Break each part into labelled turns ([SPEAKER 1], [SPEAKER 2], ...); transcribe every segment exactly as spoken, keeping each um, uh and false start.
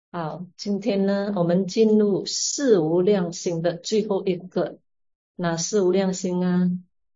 [SPEAKER 1] 好，今天呢，我们进入四无量心的最后一个，哪四无量心啊？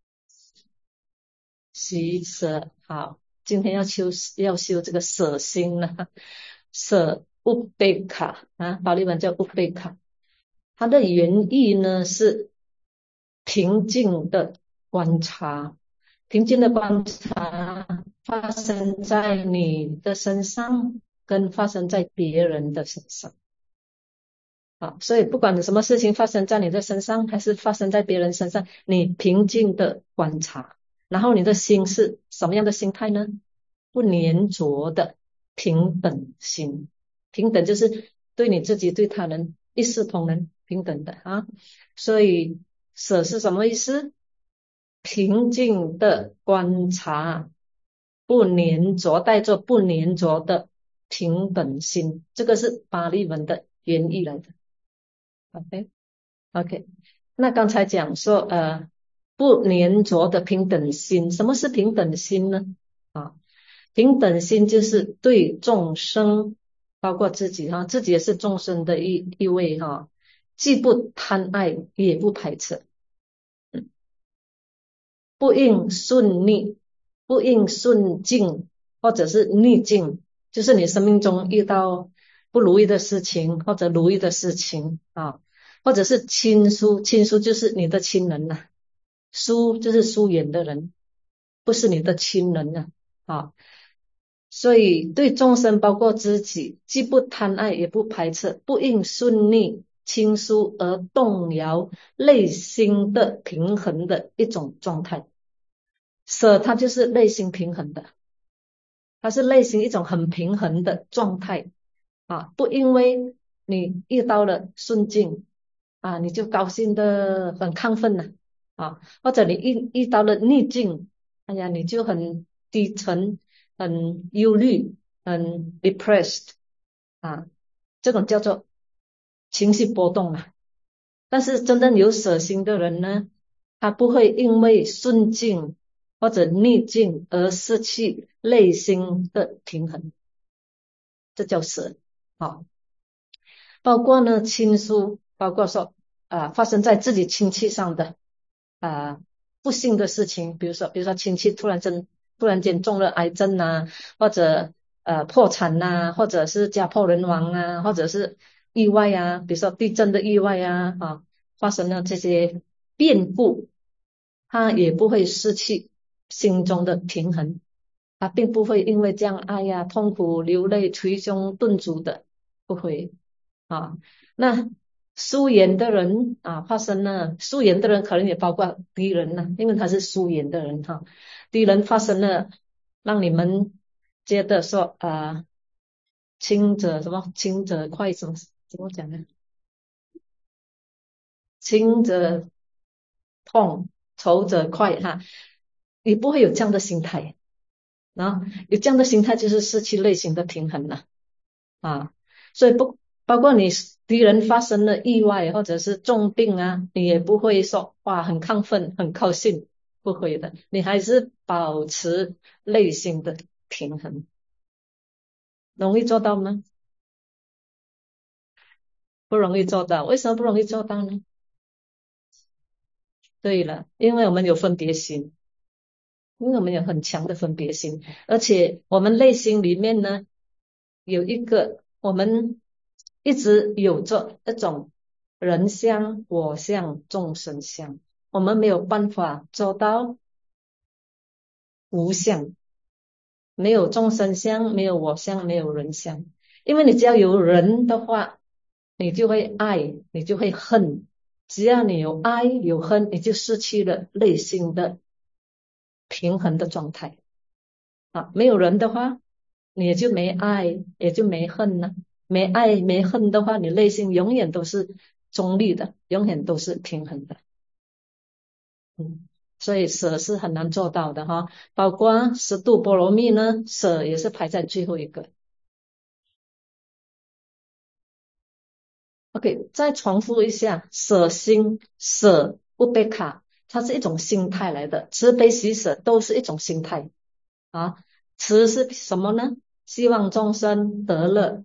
[SPEAKER 1] 喜舍。好，今天要修要修这个舍心了，舍乌贝卡啊，巴利文叫乌贝卡，它的原意呢是平静的观察，平静的观察发生在你的身上，跟发生在别人的身上。啊，所以不管什么事情发生在你的身上，还是发生在别人身上，你平静的观察，然后你的心是什么样的心态呢？不粘着的平等心，平等就是对你自己、对他人一视同仁，平等的啊。所以舍是什么意思？平静的观察，不粘着，带着不粘着的平等心，这个是巴利文的原意来的。OK OK，那刚才讲说，呃，不粘着的平等心，什么是平等心呢？啊，平等心就是对众生，包括自己哈，自己也是众生的一一位哈，既不贪爱，也不排斥，嗯，不应顺逆，不应顺境，或者是逆境，就是你生命中遇到不如意的事情或者如意的事情啊，或者是亲疏，亲疏就是你的亲人呐、疏就是疏远的人，不是你的亲人呐、啊。所以对众生包括自己，既不贪爱也不排斥，不应顺逆亲疏而动摇内心的平衡的一种状态。舍它就是内心平衡的，它是内心一种很平衡的状态啊，不因为你遇到了顺境啊，你就高兴的很亢奋了啊，或者你遇遇到了逆境，哎呀，你就很低沉、很忧虑、很 depressed 啊，这种叫做情绪波动啊。但是真正有舍心的人呢，他不会因为顺境或者逆境而失去内心的平衡，这叫舍。好，包括呢亲疏，包括说啊、发生在自己亲戚上的啊、不幸的事情，比如说比如说亲戚突然间突然间中了癌症呐、或者呃破产呐、或者是家破人亡啊，或者是意外啊，比如说地震的意外啊啊，发生了这些变故，他也不会失去心中的平衡，他并不会因为这样哎呀痛苦流泪捶胸顿足的，不会啊。那疏远的人啊，发生了疏远的人可能也包括敌人呢、因为他是疏远的人哈，敌人发生了让你们觉得说啊，轻者什么轻者快什么怎么讲呢？轻者痛，仇者快哈，你不会有这样的心态，然后有这样的心态就是失去内心的平衡了啊。所以不包括你敌人发生了意外或者是重病啊，你也不会说哇很亢奋很高兴，不会的，你还是保持内心的平衡，容易做到吗？不容易做到，为什么不容易做到呢？对了，因为我们有分别心。因为我们有很强的分别心，而且我们内心里面呢有一个我们一直有着一种人相、我相、众生相，我们没有办法做到无相，没有众生相，没有我相，没有人相。因为你只要有人的话，你就会爱，你就会恨。只要你有爱有恨，你就失去了内心的平衡的状态。啊，没有人的话，你也就没爱，也就没恨了。没爱没恨的话，你内心永远都是中立的，永远都是平衡的。嗯，所以舍是很难做到的哈。包括十度波罗蜜呢，舍也是排在最后一个。OK，再重复一下，舍心、舍不被卡，它是一种心态来的，慈悲喜舍都是一种心态啊。慈是什么呢？希望众生得乐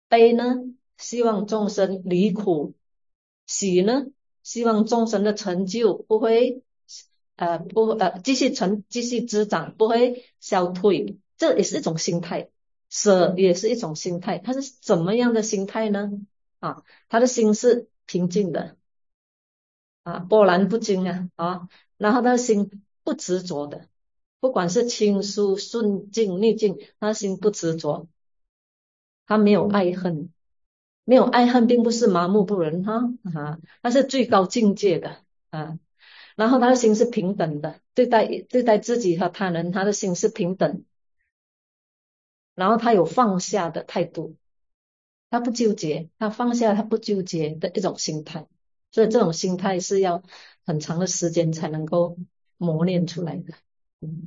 [SPEAKER 1] 悲呢，希望众生离苦；喜呢，希望众生的成就不会呃不呃继续成继续滋长，不会消退，这也是一种心态。舍也是一种心态，它是怎么样的心态呢？啊，他的心是平静的啊，波澜不惊啊啊，然后他的心不执着的，不管是轻疏顺境逆境，他的心不执着，他没有爱恨，没有爱恨并不是麻木不仁哈啊，他是最高境界的啊。然后他的心是平等的，对待对待自己和他人，他的心是平等，然后他有放下的态度，他不纠结，他放下他不纠结的一种心态，所以这种心态是要很长的时间才能够磨练出来的。嗯，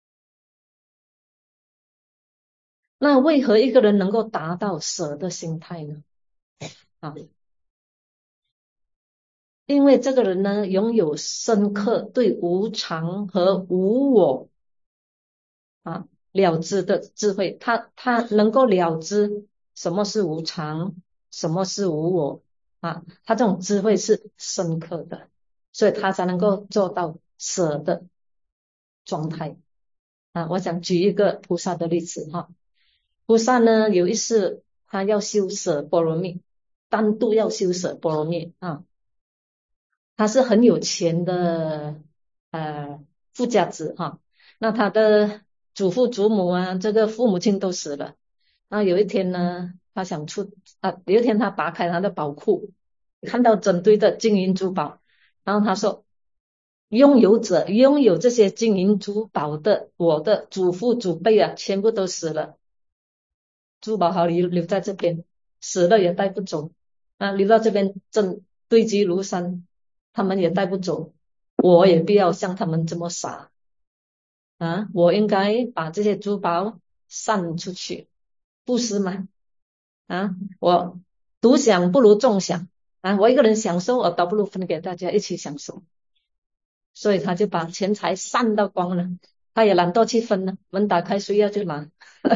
[SPEAKER 1] 那为何一个人能够达到舍的心态呢？啊，因为这个人呢，拥有深刻对无常和无我啊了知的智慧，他他能够了知什么是无常，什么是无我啊，他这种智慧是深刻的，所以他才能够做到舍的状态啊。我想举一个菩萨的例子哈，菩萨呢有一次他要修舍波罗蜜，单独要修舍波罗蜜啊，他是很有钱的呃富家子哈，那他的祖父祖母啊，这个父母亲都死了。那有一天呢，他想出啊，有一天他打开他的宝库，看到整堆的金银珠宝，然后他说，拥有者拥有这些金银珠宝的，我的祖父祖辈啊，全部都死了，珠宝好留留在这边，死了也带不走啊，留到这边正堆积如山，他们也带不走，我也不要像他们这么傻啊，我应该把这些珠宝散出去，布施嘛啊，我独享不如众享啊，我一个人享受，我倒不如分给大家一起享受，所以他就把钱财散到光了，他也懒惰去分了，门打开谁要就拿。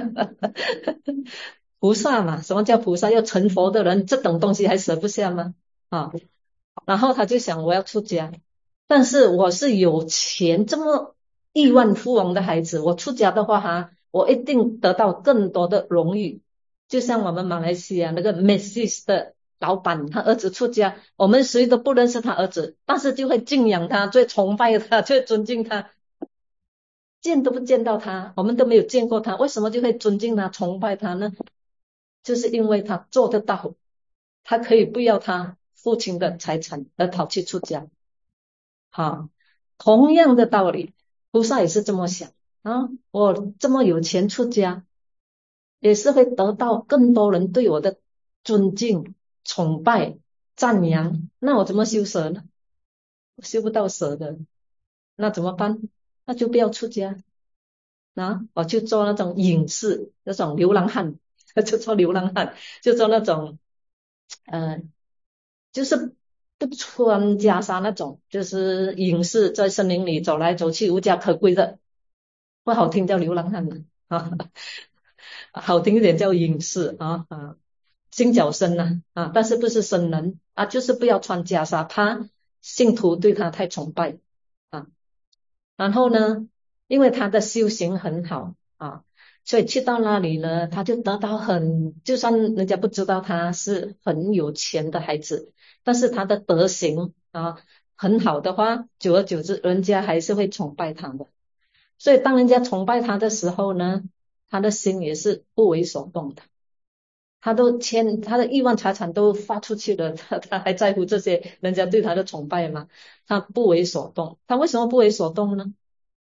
[SPEAKER 1] 菩萨嘛，什么叫菩萨？要成佛的人，这种东西还舍不下吗？啊，然后他就想，我要出家，但是我是有钱，这么亿万富翁的孩子，我出家的话哈，我一定得到更多的荣誉。就像我们马来西亚那个 Macy's 的老板，他儿子出家，我们谁都不认识他儿子，但是就会敬仰他，最崇拜他，最尊敬他。见都不见到他，我们都没有见过他，为什么就会尊敬他、崇拜他呢？就是因为他做得到，他可以不要他父亲的财产而逃去出家。好，同样的道理，菩萨也是这么想啊，我这么有钱出家，也是会得到更多人对我的尊敬、崇拜、赞扬，那我怎么修舍呢？我修不到舍的，那怎么办？那就不要出家。啊，我就做那种隐士，那种流浪汉，就做流浪汉，就做那种，呃，就是不穿袈裟那种，就是隐士，在森林里走来走去，无家可归的，不好听叫流浪汉的啊，好听一点叫隐士啊啊，心绞僧呐啊，但是不是僧人啊，就是不要穿袈裟，怕信徒对他太崇拜啊。然后呢，因为他的修行很好啊，所以去到那里呢，他就得到很，就算人家不知道他是很有钱的孩子，但是他的德行啊很好的话，久而久之，人家还是会崇拜他的。所以当人家崇拜他的时候呢，他的心也是不为所动的。他都签他的亿万财产都发出去了，他他还在乎这些人家对他的崇拜吗？他不为所动。他为什么不为所动呢？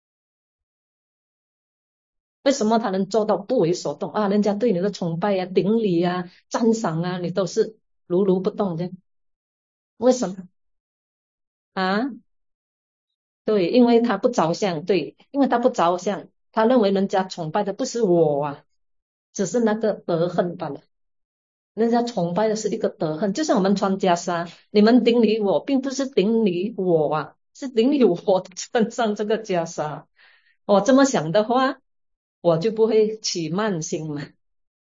[SPEAKER 1] 为什么他能做到不为所动啊？人家对你的崇拜啊、顶礼啊、赞赏啊，你都是如如不动的，为什么啊？对，因为他不着相，对，因为他不着相，他认为人家崇拜的不是我啊，只是那个德行罢了。人家崇拜的是一个德行，就像我们穿袈裟，你们顶礼我，并不是顶礼我啊，是顶礼我穿上这个袈裟。我这么想的话，我就不会起慢心嘛。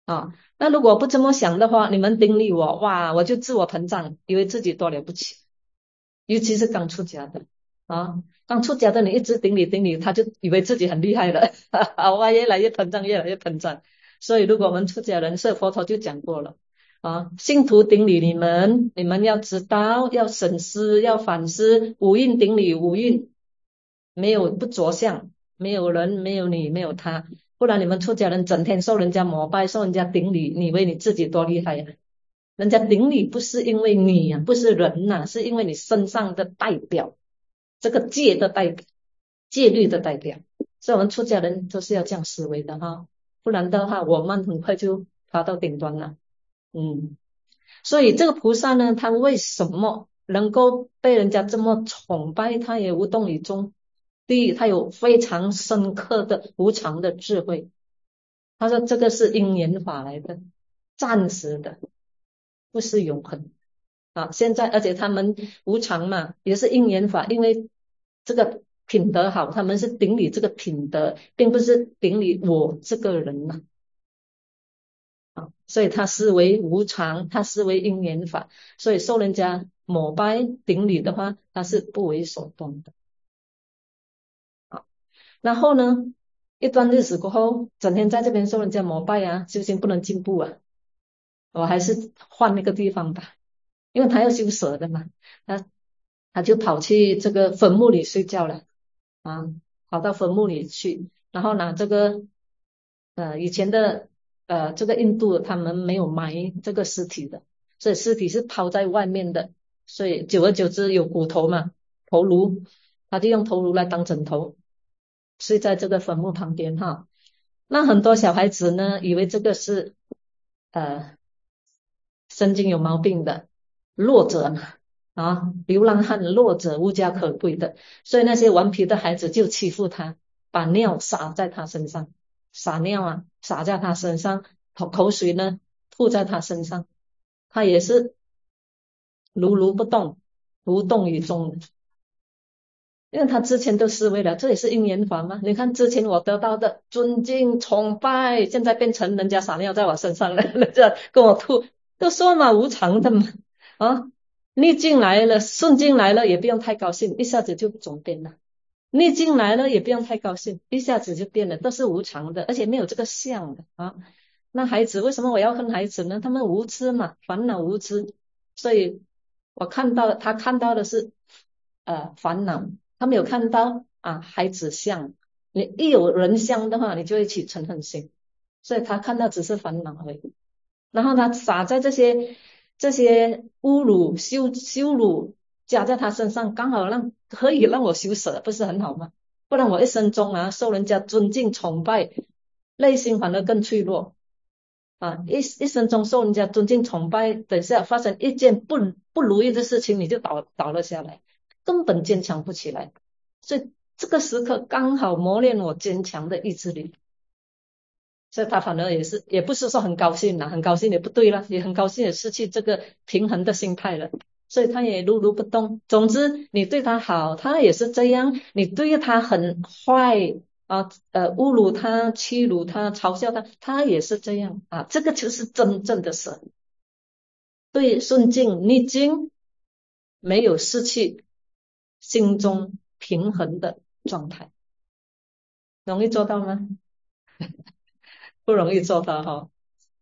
[SPEAKER 1] 啊。那如果不这么想的话，你们顶礼我，哇，我就自我膨胀，以为自己多了不起。尤其是刚出家的啊，刚出家的你一直顶礼顶礼，他就以为自己很厉害了，哇，越来越膨胀，越来越膨胀。所以如果我们出家人，所以佛陀就讲过了啊，信徒顶礼你们，你们要知道，要审思，要反思，五蕴顶礼五蕴，没有不着相，没有人，没有你，没有他，不然你们出家人整天受人家膜拜，受人家顶礼，你以为你自己多厉害呀、人家顶你不是因为你呀、不是人呐、是因为你身上的代表，这个戒的代表，戒律的代表。所以我们出家人都是要这样思维的哈，不然的话我们很快就爬到顶端了。嗯，所以这个菩萨呢，他为什么能够被人家这么崇拜？他也无动于衷。第一，他有非常深刻的无常的智慧。他说这个是因缘法来的，暂时的，不是永恒。啊，现在而且他们无常嘛，也是因缘法，因为这个品德好，他们是顶礼这个品德，并不是顶礼我这个人嘛。啊，所以他思维无常，他思维因缘法，所以受人家膜拜顶礼的话，他是不为所动的。啊，然后呢，一段日子过后，整天在这边受人家膜拜啊，修行不能进步啊，我还是换那个地方吧。因为他要修舍的嘛，他他就跑去这个坟墓里睡觉了啊，跑到坟墓里去，然后拿这个呃以前的呃这个印度他们没有埋这个尸体的，所以尸体是抛在外面的，所以久而久之有骨头嘛，头颅，他就用头颅来当枕头，睡在这个坟墓旁边哈。那很多小孩子呢，以为这个是呃神经有毛病的。弱者嘛，啊，流浪汉弱者无家可归的，所以那些顽皮的孩子就欺负他，把尿洒在他身上，撒尿啊，洒在他身上，口口水呢吐在他身上，他也是如如不动，无动于衷的，因为他之前都思维了，这也是因缘法嘛。你看之前我得到的尊敬崇拜，现在变成人家撒尿在我身上了，人家跟我吐，都说嘛无常的嘛。啊，逆境来了，顺境来了，也不用太高兴，一下子就转变了。逆境来了，也不用太高兴，一下子就变了，都是无常的，而且没有这个相的啊。那孩子为什么我要恨孩子呢？他们无知嘛，烦恼无知，所以我看到他看到的是呃烦恼，他没有看到啊孩子相。你一有人相的话，你就会起嗔恨心，所以他看到只是烦恼而已。然后他撒在这些这些侮辱羞羞辱加在他身上，刚好让可以让我羞舍，不是很好吗？不然我一生中啊受人家尊敬崇拜，内心反而更脆弱啊！一一生中受人家尊敬崇拜，等下发生一件不不如意的事情，你就倒倒了下来，根本坚强不起来。所以这个时刻刚好磨练我坚强的意志力。所以他反而也是，也不是说很高兴啦，很高兴也不对了，也很高兴也失去这个平衡的心态了，所以他也如如不动。总之，你对他好，他也是这样；你对他很坏啊，呃，侮辱他、欺辱他、嘲笑他，他也是这样啊。这个就是真正的神，对顺境逆境没有失去心中平衡的状态，容易做到吗？不容易做到哈。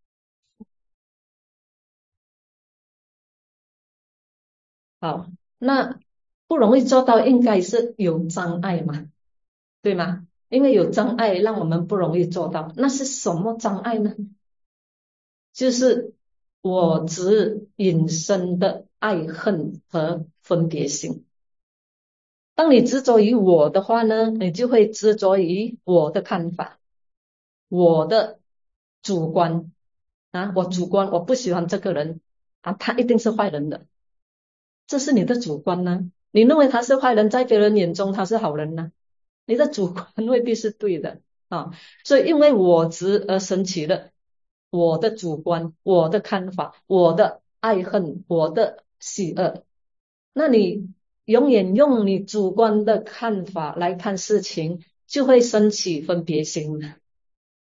[SPEAKER 1] 好，那不容易做到，应该是有障碍嘛，对吗？因为有障碍让我们不容易做到，那是什么障碍呢？就是我执引申的爱恨和分别心。当你执着于我的话呢，你就会执着于我的看法，我的主观啊，我主观我不喜欢这个人啊，他一定是坏人的。这是你的主观呢，你认为他是坏人，在别人眼中他是好人呢，你的主观未必是对的啊。所以因为我执而生起了我的主观、我的看法、我的爱恨、我的喜恶，那你永远用你主观的看法来看事情，就会升起分别心了。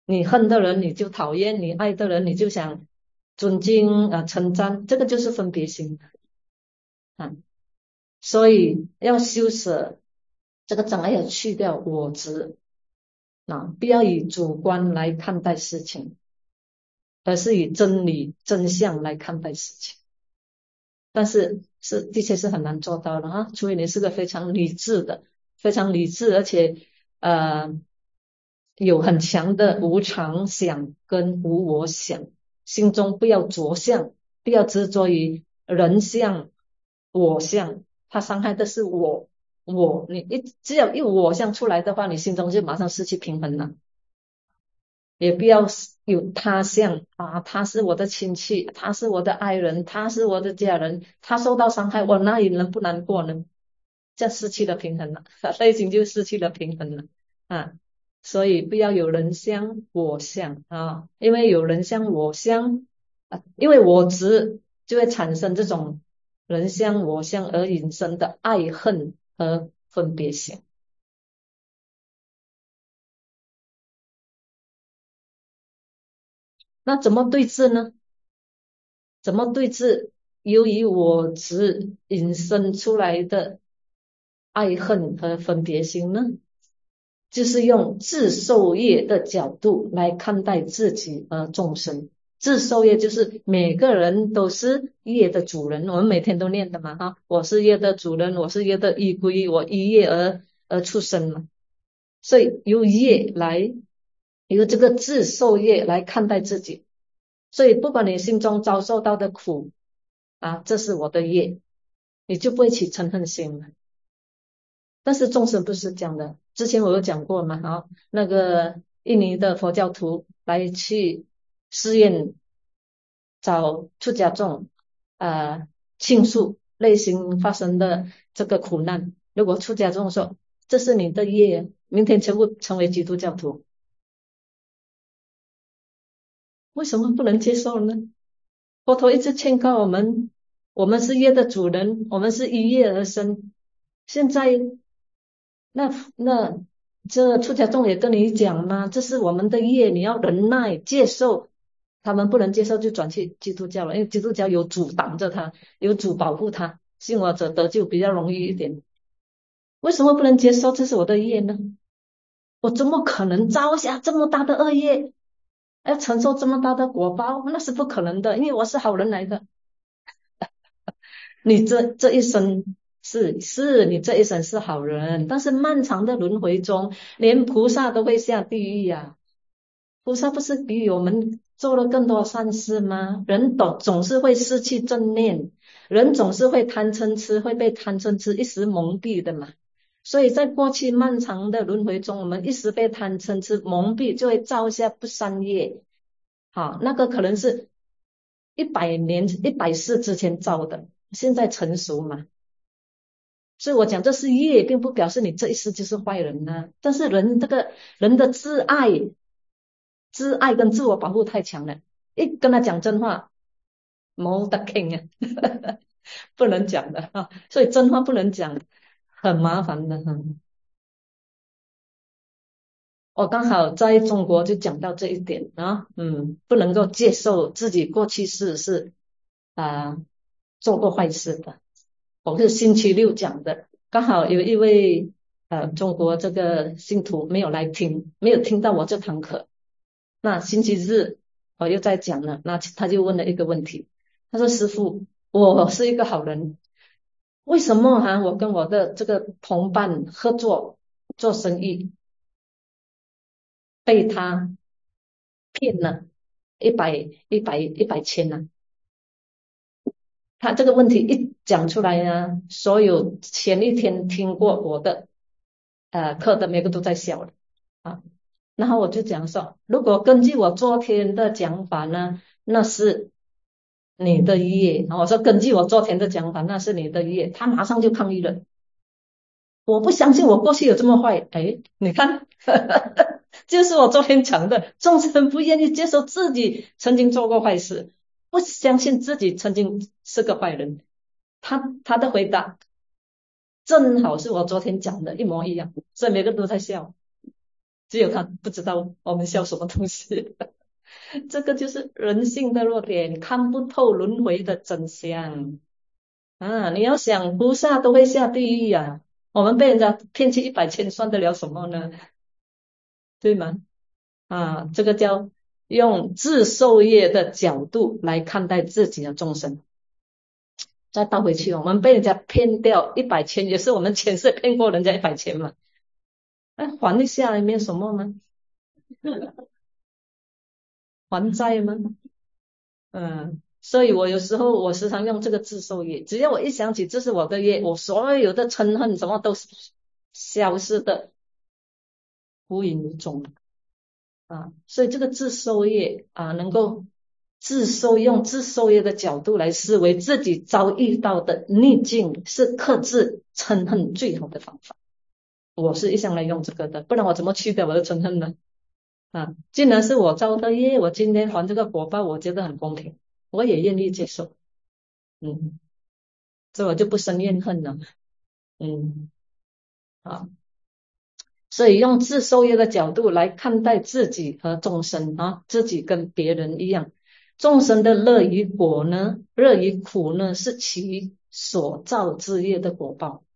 [SPEAKER 1] 你恨的人你就讨厌，你爱的人你就想尊敬啊、称赞，这个就是分别心啊。所以要修舍这个障碍，要去掉我执啊，不要以主观来看待事情，而是以真理真相来看待事情。但是是的确是很难做到的哈，除非你是个非常理智的，非常理智，而且呃有很强的无常想跟无我想，心中不要着相，不要执着于人相、我相，他伤害的是我，我你一只要一我相出来的话，你心中就马上失去平衡了。也不要有他相啊，他是我的亲戚，他是我的爱人，他是我的家人，他受到伤害，我哪里能不难过呢？这样失去了平衡了，内心就失去了平衡了啊。所以不要有人相我相啊，因为有人相我相啊，因为我执就会产生这种人相我相而引生的爱恨和分别心。那怎么对治呢？怎么对治由于我执引申出来的爱恨和分别心呢？就是用自受业的角度来看待自己和众生。自受业就是每个人都是业的主人，我们每天都念的嘛哈，我是业的主人，我是业的依归，我依业而而出生嘛，所以由业来由这个自受业来看待自己。所以不管你心中遭受到的苦啊，这是我的业，你就不会起嗔恨心了。但是众生不是这样的，之前我有讲过嘛，啊，那个印尼的佛教徒来去寺院找出家众，呃，倾诉内心发生的这个苦难。如果出家众说这是你的业，明天全部成为基督教徒，为什么不能接受呢？佛陀一直劝告我们，我们是业的主人，我们是依业而生。现在那那这出家众也跟你讲嘛，这是我们的业，你要忍耐接受。他们不能接受就转去基督教了，因为基督教有主挡着他，有主保护他，信我者得救比较容易一点。为什么不能接受？这是我的业呢？我怎么可能造下这么大的恶业，要承受这么大的果报？那是不可能的，因为我是好人来的。你这这一生是是你这一生是好人，但是漫长的轮回中，连菩萨都会下地狱呀、菩萨不是比我们做了更多善事吗？人总总是会失去正念，人总是会贪嗔痴，会被贪嗔痴一时蒙蔽的嘛。所以在过去漫长的轮回中，我们一时被贪嗔痴蒙蔽，就会造下不善业。好，那个可能是一百年、一百世之前造的，现在成熟嘛。所以我讲这是业，并不表示你这一世就是坏人呐、啊但是人这个人的自爱、自爱跟自我保护太强了，一跟他讲真话，冇得傾啊，不能讲的啊。所以真话不能讲，很麻烦的哈。我刚好在中国就讲到这一点啊，嗯，不能够接受自己过去世是啊、呃做过坏事的。我是星期六讲的，刚好有一位呃中国这个信徒没有来听，没有听到我这堂课。那星期日我又在讲了，那他就问了一个问题，他说：“师父，我是一个好人，为什么哈、我跟我的这个同伴合作做生意，被他骗了一百一百一百千呢、他这个问题一讲出来呢，所有前一天听过我的呃课的每个都在笑了啊。然后我就讲说，如果根据我昨天的讲法呢，那是你的业。我说根据我昨天的讲法，那是你的业。他马上就抗议了，我不相信我过去有这么坏。哎，你看，就是我昨天讲的，众生不愿意接受自己曾经做过坏事，不相信自己曾经是个坏人。他他的回答正好是我昨天讲的一模一样，所以每个都在笑。 只有他不知道我们笑什么东西。这个就是人性的弱点，看不透轮回的真相啊！你要想菩萨都会下地狱啊，我们被人家骗去一百千，算得了什么呢？对吗？啊，这个叫用自受业的角度来看待自己的众生。再倒回去，我们被人家骗掉一百千，也是我们前世骗过人家一百千嘛，哎，还一下没有什么吗？还债吗？嗯，所以我有时候我时常用这个自受业，只要我一想起这是我的业，我所有的嗔恨什么都是消失的，无影无踪啊。所以这个自受业啊，能够自受用自受业的角度来思维自己遭遇到的逆境，是克制嗔恨最好的方法。我是一向来用这个的，不然我怎么去掉我的嗔恨呢？啊，既然是我造的业，我今天还这个果报，我觉得很公平，我也愿意接受。嗯，所以我就不生怨恨了。嗯，好，所以用自受业的角度来看待自己和众生啊，自己跟别人一样，众生的乐与果呢，乐与苦呢，是其所造之业的果报。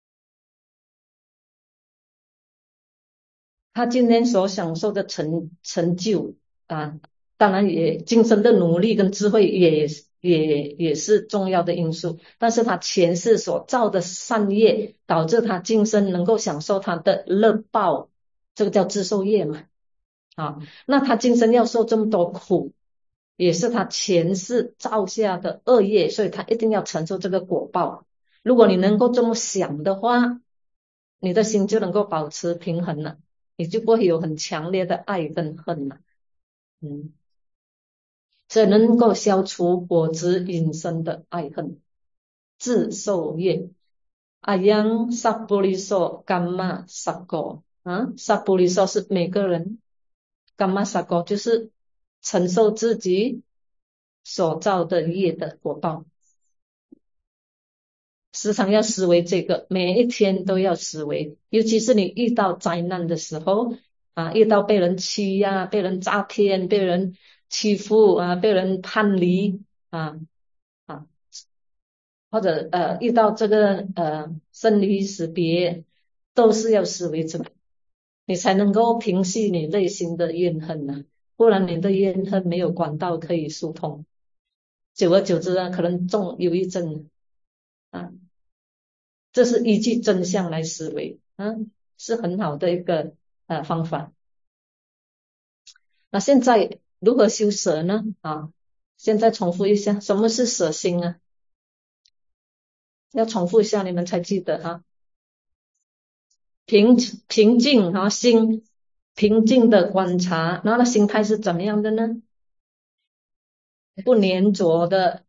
[SPEAKER 1] 他今天所享受的成成就啊，当然也今生的努力跟智慧也也也是重要的因素，但是他前世所造的善业，导致他今生能够享受他的乐报，这个叫自受业嘛。啊，那他今生要受这么多苦，也是他前世造下的恶业，所以他一定要承受这个果报。如果你能够这么想的话，你的心就能够保持平衡了。你就不会有很强烈的爱跟恨了。嗯，所以能够消除果子引生的爱恨，自受业。阿央萨布利索伽玛萨果啊，萨布利索是每个人，伽玛萨果就是承受自己所造的业的果报。时常要思维这个，每一天都要思维，尤其是你遇到灾难的时候啊，遇到被人欺压、被人诈骗、被人欺负啊、被人叛离啊啊，或者呃遇到这个呃生离死别，都是要思维这个，你才能够平息你内心的怨恨呢、啊，不然你的怨恨没有管道可以疏通，久而久之啊，可能中忧郁症啊。这是依据真相来思维，嗯，是很好的一个呃方法。那现在如何修舍呢？啊，现在重复一下，什么是舍心啊？要重复一下，你们才记得哈。平平静啊，心平静的观察，然后那心态是怎么样的呢？不粘着的，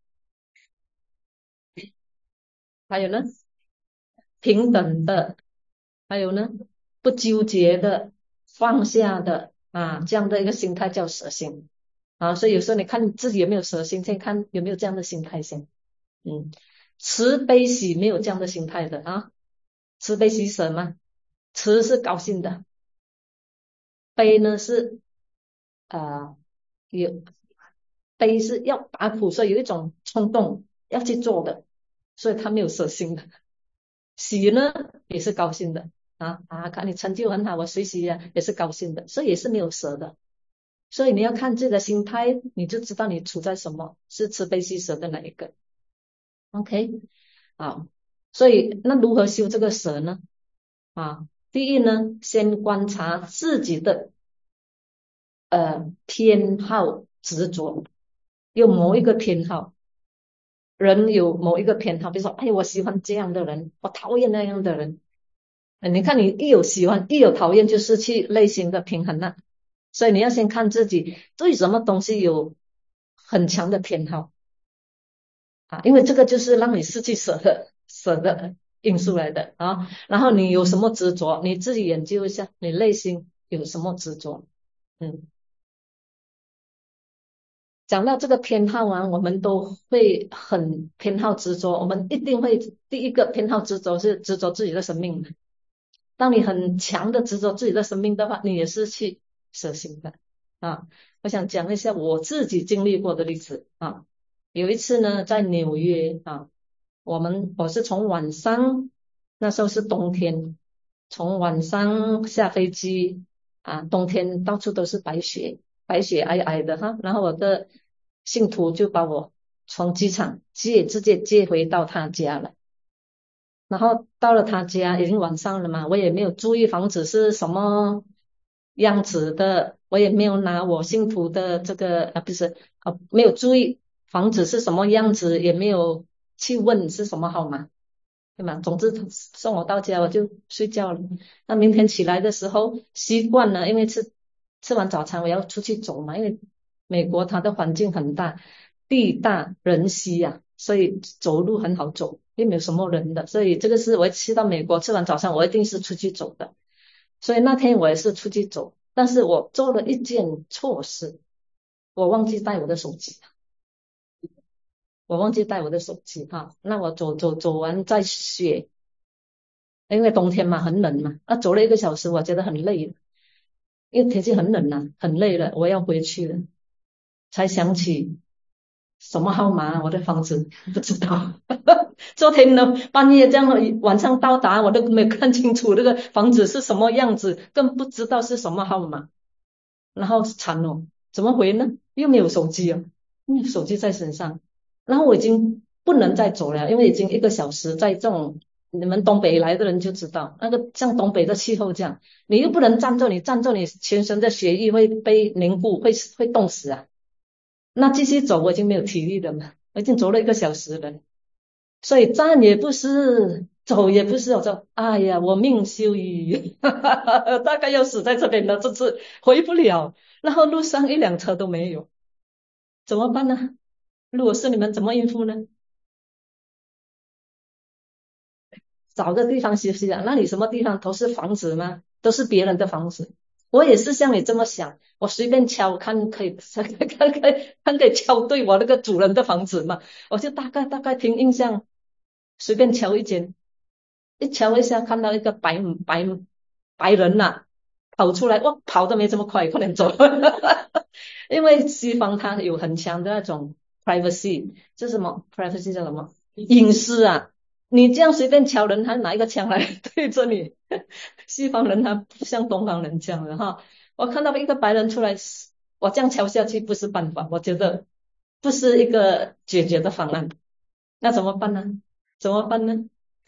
[SPEAKER 1] 还有呢，平等的，还有呢，不纠结的，放下的啊，这样的一个心态叫舍心啊。所以有时候你看自己有没有舍心，先看有没有这样的心态先。嗯，慈悲喜没有这样的心态的啊，慈悲喜舍吗？慈是高兴的，悲呢是啊、呃、有悲是要把苦，所以有一种冲动要去做的，所以他没有舍心的。喜呢也是高兴的啊啊，看你成就很好，我学习呀也是高兴的，所以也是没有舍的。所以你要看自己的心态，你就知道你处在什么，是慈悲喜舍的哪一个。OK，好，所以那如何修这个舍呢？啊，第一呢，先观察自己的呃偏好执着，有某一个偏好，人有某一个偏好，比如说，哎，我喜欢这样的人，我讨厌那样的人。呃你看，你一有喜欢，一有讨厌，就失去内心的平衡了。所以你要先看自己对什么东西有很强的偏好啊，因为这个就是让你失去舍的舍的因素来的啊。然后你有什么执着，你自己研究一下，你内心有什么执着。嗯，讲到这个偏好啊，我们都会很偏好执着，我们一定会第一个偏好执着是执着自己的生命。 当你很强的执着自己的生命的话，你也是去舍心的啊。我想讲一下我自己经历过的例子啊。有一次呢，在纽约啊，我们我是从晚上，那时候是冬天，从晚上下飞机啊，冬天到处都是白雪，白雪皑皑的哈。然后我的信徒就把我从机场接，直接接回到他家了。然后到了他家，已经晚上了嘛，我也没有注意房子是什么样子的，我也没有拿我信徒的这个啊，不是啊，没有注意房子是什么样子，也没有去问是什么号码，对吗？总之送我到家我就睡觉了。那明天起来的时候习惯了，因为吃吃完早餐我要出去走嘛，因为美国它的环境很大，地大人稀呀、所以走路很好走，又没有什么人的，所以这个是我去到美国吃完早餐我一定是出去走的。所以那天我也是出去走，但是我做了一件错事，我忘记带我的手机。我忘记带我的手机哈。那我走走走完在雪，因为冬天嘛很冷嘛，那走了一个小时我觉得很累了，因为天气很冷啊，很累了，我要回去了，才想起什么号码我的房子不知道。昨天呢半夜这样晚上到达，我都没有看清楚那个房子是什么样子，更不知道是什么号码。然后惨了，怎么回呢？又没有手机啊，没有手机在身上。然后我已经不能再走了，因为已经一个小时，在这种你们东北来的人就知道，那个像东北的气候这样，你又不能站着，你站着你全身的血液会被凝固，会会冻死啊。那继续走我已经没有体力了嘛，我已经走了一个小时了，所以站也不是，走也不是，我说哎呀我命休矣，大概要死在这边了，这次回不了。然后路上一辆车都没有，怎么办呢？如果是你们怎么应付呢？找个地方休息啊，那你什么地方都是房子吗？都是别人的房子。我也是像你这么想，我随便敲看可以看看看看可以敲对我那个主人的房子嘛，我就大概大概凭印象随便敲一间，一敲一下看到一个白白白人呐、啊跑出来，哇，跑得没这么快，快点走。因为西方它有很强的那种 privacy，这是什么 privacy 叫什么隐私啊？你这样随便敲人，他拿一个枪来对着你。西方人他不像东方人这样的哈。我看到一个白人出来，我这样敲下去不是办法，我觉得不是一个解决的方案。那怎么办呢？怎么办呢？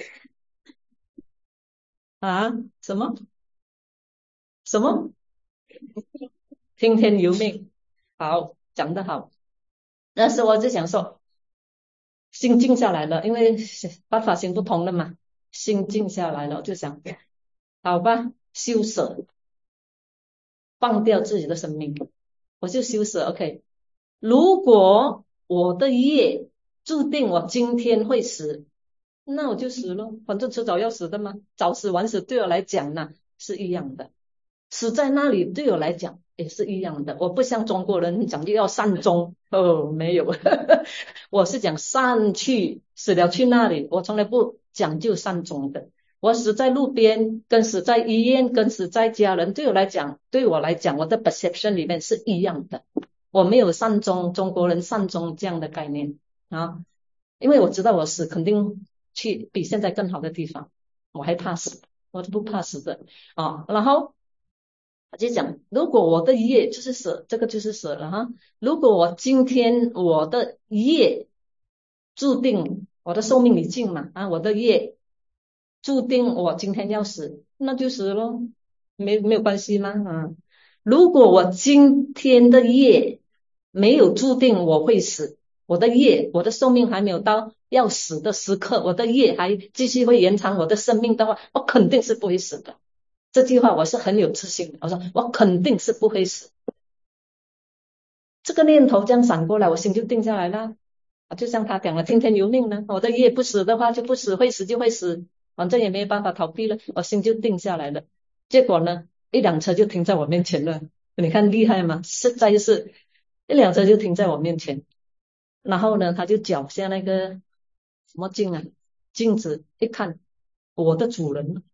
[SPEAKER 1] 啊？什么什么？听天由命。好，讲得好。那时候我就想说，心静下来了，因为办法行不通了嘛，心静下来了，我就想，好吧，休舍，放掉自己的生命，我就休舍。OK，如果我的业注定我今天会死，那我就死了，反正迟早要死的嘛，早死晚死对我来讲呢是一样的。死在那里对我来讲也是一样的，我不像中国人讲究要善终哦，没有。我是讲善去，死了去那里，我从来不讲究善终的。我死在路边，跟死在医院，跟死在家人，对我来讲，对我来讲，我的 perception 里面是一样的。我没有善终，中国人善终这样的概念啊，因为我知道我死肯定去比现在更好的地方，我还怕死，我都不怕死的啊。然后我就讲，如果我的业就是舍，这个就是舍了哈。如果我今天我的业注定我的寿命已尽嘛啊，我的业注定我今天要死，那就死咯，没没有关系吗？啊，如果我今天的业没有注定我会死，我的业我的寿命还没有到要死的时刻，我的业还继续会延长我的生命的话，我肯定是不会死的。这句话我是很有自信的，我说我肯定是不会死。这个念头这样闪过来，我心就定下来了。就像他讲了，听天由命呢，我的业不死的话就不死，会死就会死，反正也没有办法逃避了，我心就定下来了。结果呢，一辆车就停在我面前了，你看厉害吗？实在是一辆车就停在我面前，然后呢，他就脚下那个什么镜啊，镜子一看，我的主人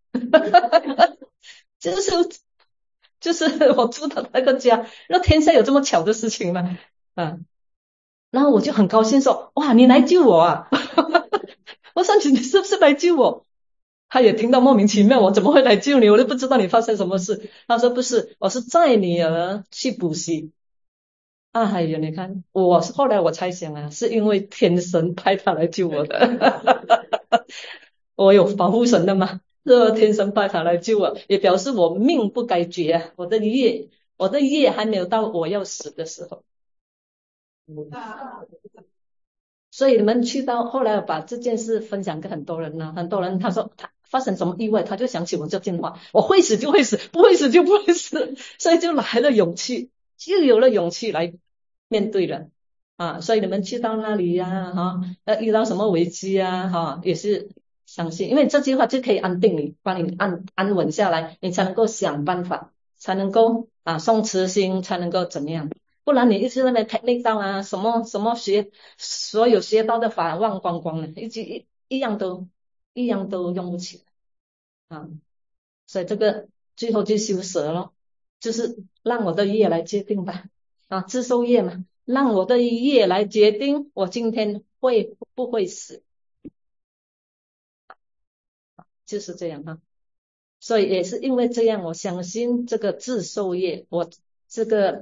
[SPEAKER 1] 就是就是我住的那个家，那天下有这么巧的事情吗？啊，然后我就很高兴说，哇，你来救我啊！我说你是不是来救我？他也听到莫名其妙，我怎么会来救你？我都不知道你发生什么事。他说不是，我是载女儿去补习。啊，哎呀，你看，我后来我猜想啊，是因为天神派他来救我的。我有保护神的嘛，这天神派他来救我，也表示我命不该绝啊，我的业，我的业还没有到我要死的时候。所以你们去到后来把这件事分享给很多人呢，很多人他说他发生什么意外，他就想起我这句话，我会死就会死，不会死就不会死，所以就来了勇气，就有了勇气来面对了啊。所以你们去到那里呀、哈、呃，遇到什么危机呀、哈、也是相信，因为这句话就可以安定你，帮你安安稳下来，你才能够想办法，才能够啊送慈心，才能够怎么样。不然你一直在那边 technique 到啊，什么什么学，所有学到的法忘光光了，一直一一样都一样都用不起啊，所以这个最后就修舍了，就是让我的业来决定吧，啊，自受业嘛，让我的业来决定我今天会不会死，就是这样哈、所以也是因为这样，我相信这个自受业，我这个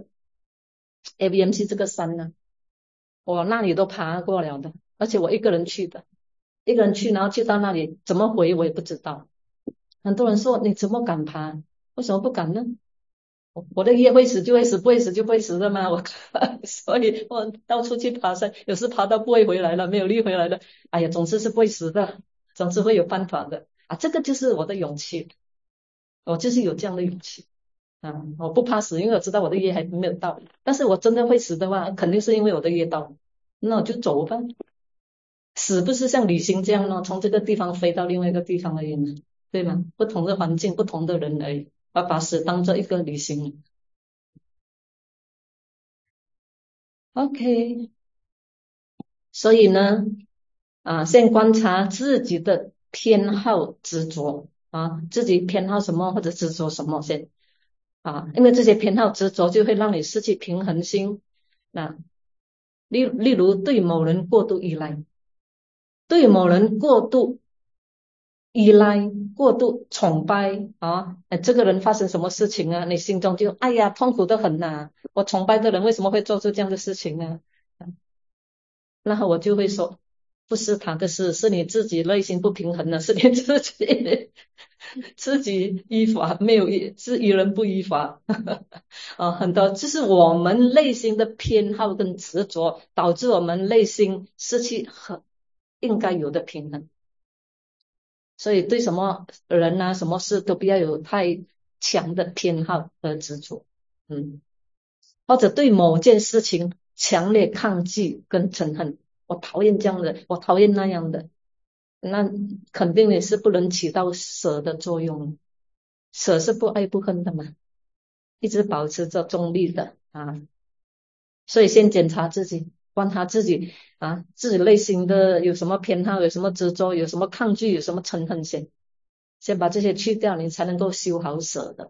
[SPEAKER 1] A B M C 这个山呢。我那里都爬过了的，而且我一个人去的，一个人去，然后去到那里怎么回我也不知道。很多人说你怎么敢爬？为什么不敢呢？我我的业会死就会死，不会死就不会死的嘛。我所以我到处去爬山，有时爬到不会回来了，没有力回来了。哎呀，总之是不会死的，总之会有办法的啊。这个就是我的勇气，我就是有这样的勇气啊。我不怕死，因为我知道我的业还没有到。但是我真的会死的话，肯定是因为我的业到，那我就走吧。死不是像旅行这样咯，从这个地方飞到另外一个地方而已嘛，对吗？不同的环境，不同的人而已，而把死当做一个旅行。OK，所以呢，啊，先观察自己的偏好执着啊，自己偏好什么或者执着什么先啊，因为这些偏好执着就会让你失去平衡心。那例例如对某人过度依赖，对某人过度依赖、过度崇拜啊，哎，这个人发生什么事情啊，你心中就哎呀痛苦的很呐、我崇拜的人为什么会做出这样的事情呢？然后我就会说，不是他的事，是你自己内心不平衡的，是你自己自己依法没有依，是依人不依法啊，很多就是我们内心的偏好跟执着，导致我们内心失去很应该有的平衡。所以对什么人啊、什么事都不要有太强的偏好和执着，嗯，或者对某件事情强烈抗拒跟憎恨，我讨厌这样的，我讨厌那样的，那肯定也是不能起到舍的作用，舍是不爱不恨的嘛，一直保持着中立的啊，所以先检查自己，观察自己啊，自己内心的有什么偏好，有什么执着，有什么抗拒，有什么嗔恨先。先把这些去掉，你才能够修好舍的。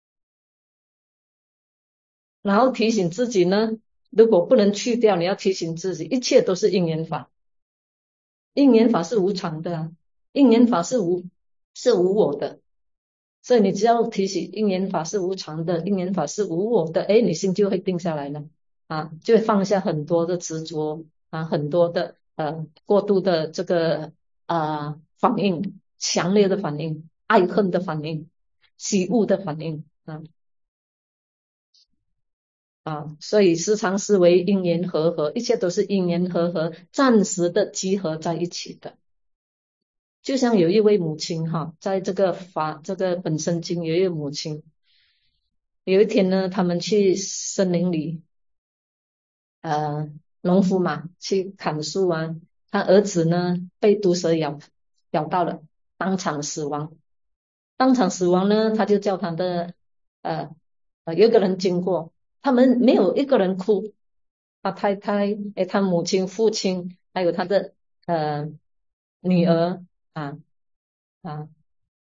[SPEAKER 1] 然后提醒自己呢，如果不能去掉，你要提醒自己，一切都是因缘法，因缘法是无常的啊，因缘法是无是无我的，所以你只要提醒因缘法是无常的，因缘法是无我的，哎，你心就会定下来了啊，就会放下很多的执着啊，很多的呃过度的这个啊反应，强烈的反应，爱恨的反应，喜恶的反应啊。啊，所以时常思维因缘和合，一切都是因缘和合，暂时的集合在一起的。就像有一位母亲哈，在这个法这个本身经有一位母亲，有一天呢，他们去森林里，呃，农夫嘛，去砍树啊，他儿子呢被毒蛇咬咬到了，当场死亡。当场死亡呢，他就叫他的呃呃有一个人经过，他们没有一个人哭，他太太、诶，他母亲、父亲，还有他的呃女儿啊啊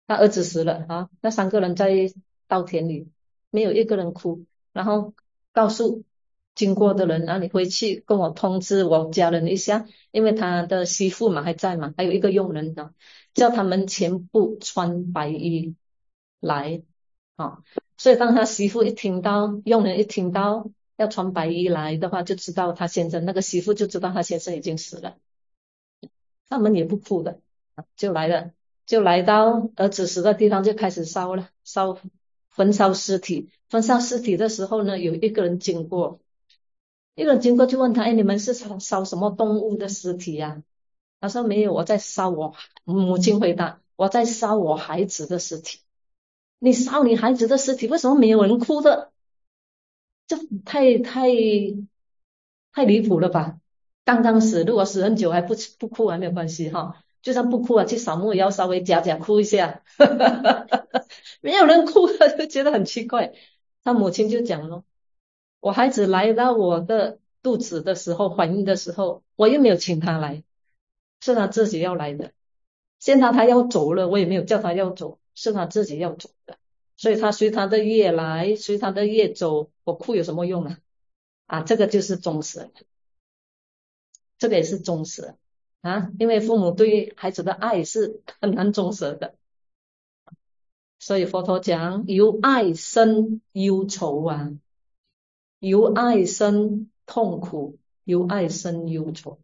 [SPEAKER 1] 他儿子死了啊，那三个人在稻田里，没有一个人哭，然后告诉经过的人啊，你回去跟我通知我家人一下，因为他的媳妇嘛还在嘛，还有一个佣人呢，叫他们全部穿白衣来啊。所以当他媳妇一听到，佣人一听到要穿白衣来的话，就知道他先生，那个媳妇就知道他先生已经死了，他们也不哭的，就来了。就来到儿子死的地方，就开始烧了，烧焚烧尸体。焚烧尸体的时候呢，有一个人经过，一个人经过就问他：“哎，你们是烧烧什么动物的尸体呀、啊？”他说：“没有，我在烧我。”母亲回答：“我在烧我孩子的尸体。”你烧你孩子的尸体，为什么没有人哭的？这太太太离谱了吧？刚刚死，如果死很久还不不哭还没有关系哈，就算不哭啊，去扫墓也要稍微假假哭一下，没有人哭了就觉得很奇怪。他母亲就讲了，我孩子来到我的肚子的时候，怀孕的时候，我又没有请他来，是他自己要来的。现在他要走了，我也没有叫他要走，是他自己要走的。所以他随他的业来，随他的业走，我哭有什么用啊？啊，这个就是忠实，这个也是忠实啊，因为父母对孩子的爱是很难忠实的，所以佛陀讲由爱生忧愁啊，由爱生痛苦，由爱生忧愁。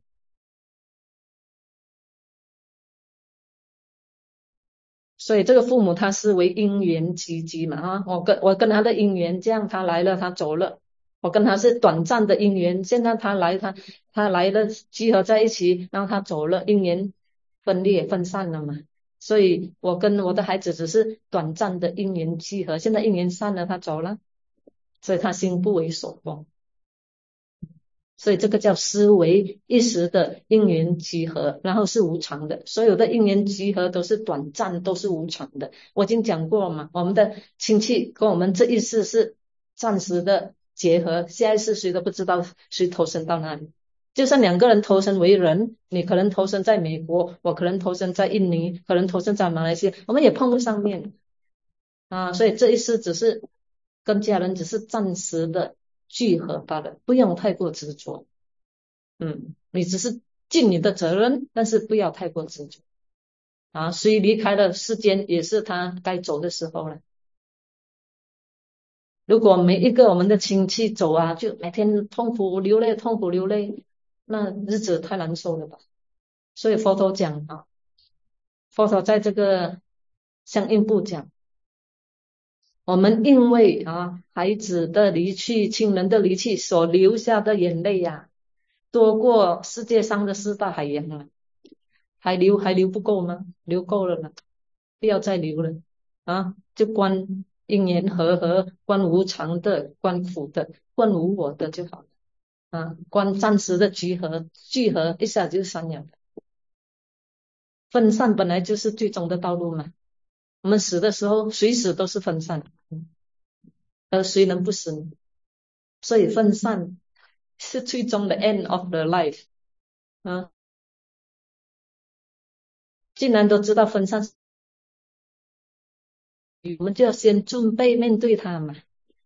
[SPEAKER 1] 所以这个父母他是为因缘积积嘛啊，我跟我跟他的因缘这样，他来了他走了，我跟他是短暂的因缘，现在他来他他来了集合在一起，然后他走了，因缘分裂分散了嘛，所以我跟我的孩子只是短暂的因缘聚合，现在因缘散了他走了，所以他心不为所动。所以这个叫思维一时的因缘集合，然后是无常的。所有的因缘集合都是短暂，都是无常的。我已经讲过了嘛，我们的亲戚跟我们这一世是暂时的结合，下一世谁都不知道谁投生到哪里。就算两个人投生为人，你可能投生在美国，我可能投生在印尼，可能投生在马来西亚，我们也碰不上面啊。所以这一世只是跟家人只是暂时的聚合罢了，不用太过执着。嗯，你只是尽你的责任，但是不要太过执着啊。谁离开了世间，也是他该走的时候了。如果每一个我们的亲戚走啊，就每天痛苦流泪，痛苦流泪，那日子太难受了吧？所以佛陀讲啊，佛陀在这个相应部讲，我们因为啊孩子的离去、亲人的离去所流下的眼泪呀、啊，多过世界上的四大海洋啊，还流还流不够吗？流够了呢，不要再流了啊！就观因缘和合，观无常的，观苦的，观无我的就好了啊！观暂时的聚合，聚合一下就散了，分散本来就是最终的道路嘛。我们死的时候，谁死都是分散，而谁能不死呢？所以分散是最终的 end of the life 啊！既然都知道分散，我们就要先准备面对它嘛。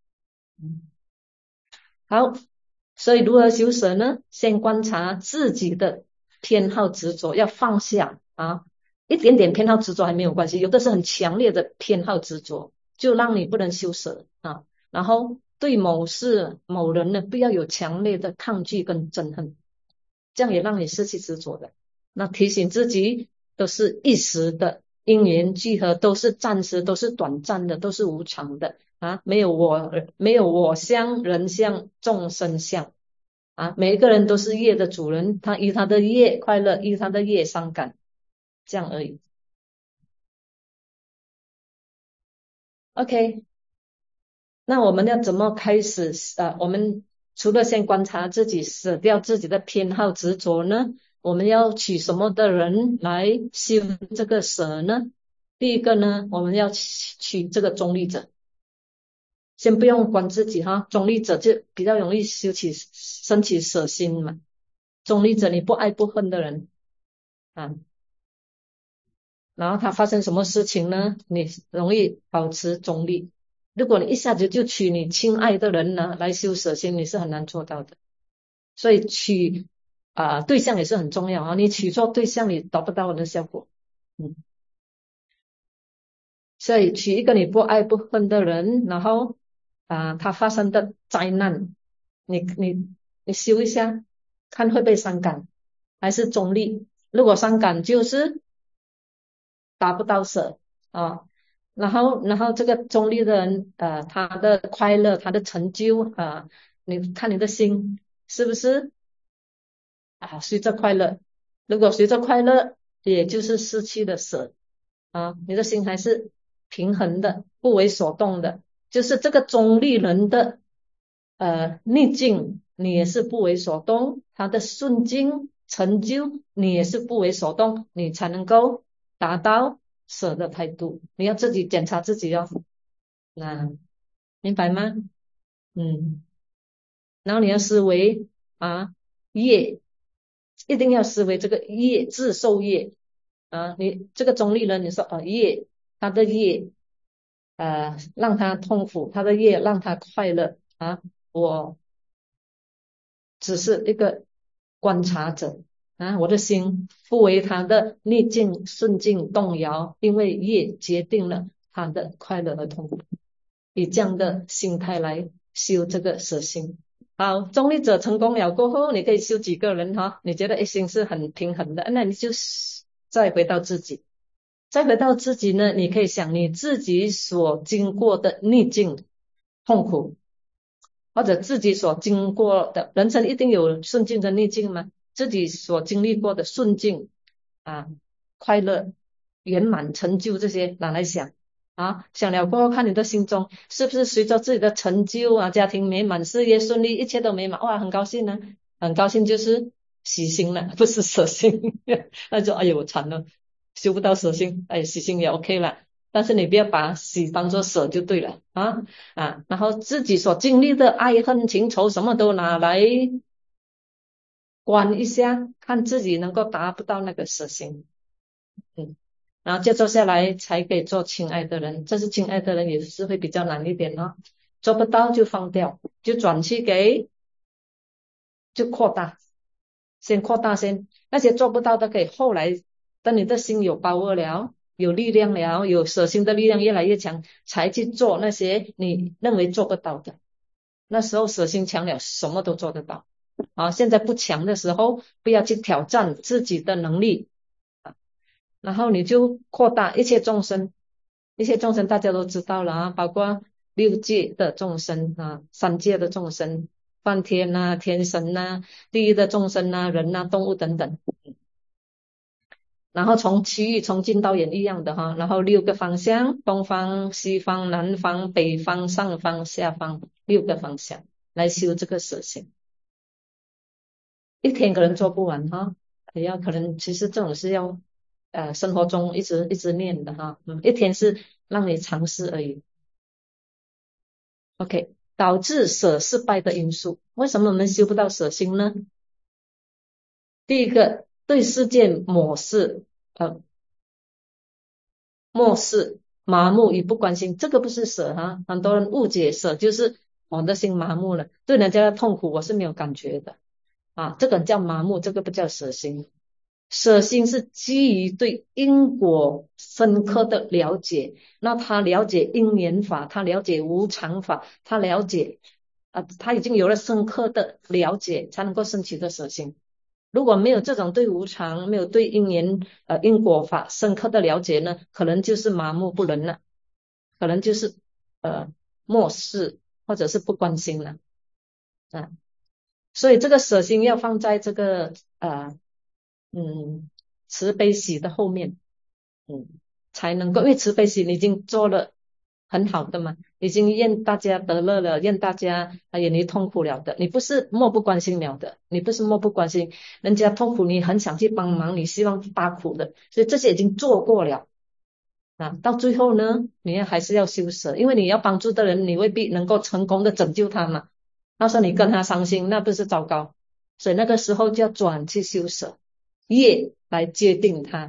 [SPEAKER 1] 好，所以如何修舍呢？先观察自己的偏好执着，要放下啊，一点点偏好执着还没有关系，有的是很强烈的偏好执着，就让你不能修舍啊。然后对某事某人呢，不要有强烈的抗拒跟憎恨，这样也让你失去执着的。那提醒自己，都是一时的因缘聚合，都是暂时，都是短暂的，都是无常的。啊，没有我，没有我相、人相、众生相啊，每一个人都是业的主人，他以他的业快乐，以他的业伤感，这样而已。OK，那我们要怎么开始啊？我们除了先观察自己，舍掉自己的偏好执着呢？我们要取什么的人来修这个舍呢？第一个呢，我们要取取这个中立者。先不用管自己哈，中立者就比较容易修起升起舍心嘛。中立者你不爱不恨的人啊， 然后他发生什么事情呢，你容易保持中立。如果你一下子就取你亲爱的人呢来修舍心，你是很难做到的。所以取啊、呃、对象也是很重要啊，你取错对象，你达不到的效果。嗯，所以取一个你不爱不恨的人，然后啊、呃他发生的灾难，你你你修一下，看会不会伤感，还是中立。如果伤感，就是达不到舍啊。然后，然后这个中立的人，呃，他的快乐，他的成就，啊、你看你的心是不是啊，随着快乐？如果随着快乐，也就是失去了舍啊，你的心还是平衡的，不为所动的，就是这个中立人的呃逆境，你也是不为所动，他的顺境成就，你也是不为所动，你才能够达到舍的态度。你要自己检查自己哦，那明白吗？嗯。然后你要思维啊，业一定要思维这个业自受业啊，你这个中立人，你说啊业他的业呃让他痛苦，他的业让他快乐啊，我只是一个观察者啊，我的心不为他的逆境顺境动摇，因为业决定了他的快乐和痛苦，以这样的心态来修这个舍心。好，中立者成功了过后，你可以修几个人哈？你觉得一心是很平衡的，那你就再回到自己，再回到自己呢？你可以想你自己所经过的逆境、痛苦，或者自己所经过的人生一定有顺境跟逆境嘛？自己所经历过的顺境啊，快乐、圆满、成就这些拿来想。啊，想了过后，看你的心中是不是随着自己的成就啊，家庭美满，事业顺利，一切都美满，哇，很高兴呢、很高兴就是喜心了，不是舍心，那就哎呦惨了，修不到舍心，哎，喜心也 OK 了，但是你不要把喜当做舍就对了啊啊，然后自己所经历的爱恨情仇什么都拿来观一下，看自己能够达不到那个舍心，嗯。然后接着下来才可以做亲爱的人，这是亲爱的人也是会比较难一点哦，做不到就放掉，就转去给就扩大，先扩大先，那些做不到的可以后来等你的心有把握了，有力量了，有舍心的力量越来越强，才去做那些你认为做不到的，那时候舍心强了，什么都做得到。啊，现在不强的时候，不要去挑战自己的能力。然后你就扩大一切众生，一切众生大家都知道了啊，包括六界的众生啊，三界的众生，梵天呐、天神呐、地狱的众生呐、人呐、动物等等。然后从区域从近到远一样的哈，然后六个方向，东方、西方、南方、北方、上方、下方，六个方向来修这个舍心，一天可能做不完哈，也要可能其实这种是要呃生活中一直一直念的哈，嗯，一天是让你尝试而已。OK，导致舍失败的因素，为什么我们修不到舍心呢？第一个，对世界漠视，呃，漠视、麻木与不关心，这个不是舍哈，很多人误解舍就是我的心麻木了，对人家的痛苦我是没有感觉的啊，这个叫麻木，这个不叫舍心。舍心是基于对因果深刻的了解，那他了解因缘法，他了解无常法，他了解啊，他已经有了深刻的了解，才能够升起的舍心。如果没有这种对无常，没有对因缘呃因果法深刻的了解呢，可能就是麻木不仁了，可能就是呃漠视或者是不关心了啊。所以这个舍心要放在这个呃嗯慈悲喜的后面，嗯，才能够，因为慈悲喜你已经做了很好的嘛，已经愿大家得乐了，愿大家啊远离痛苦了的，你不是漠不关心了的，你不是漠不关心人家痛苦，你很想去帮忙，你希望拔苦的，所以这些已经做过了啊，到最后呢，你要还是要修舍，因为你要帮助的人，你未必能够成功的拯救他嘛。到时候你跟他伤心，那不是糟糕？所以那个时候就要转去修舍，业来界定他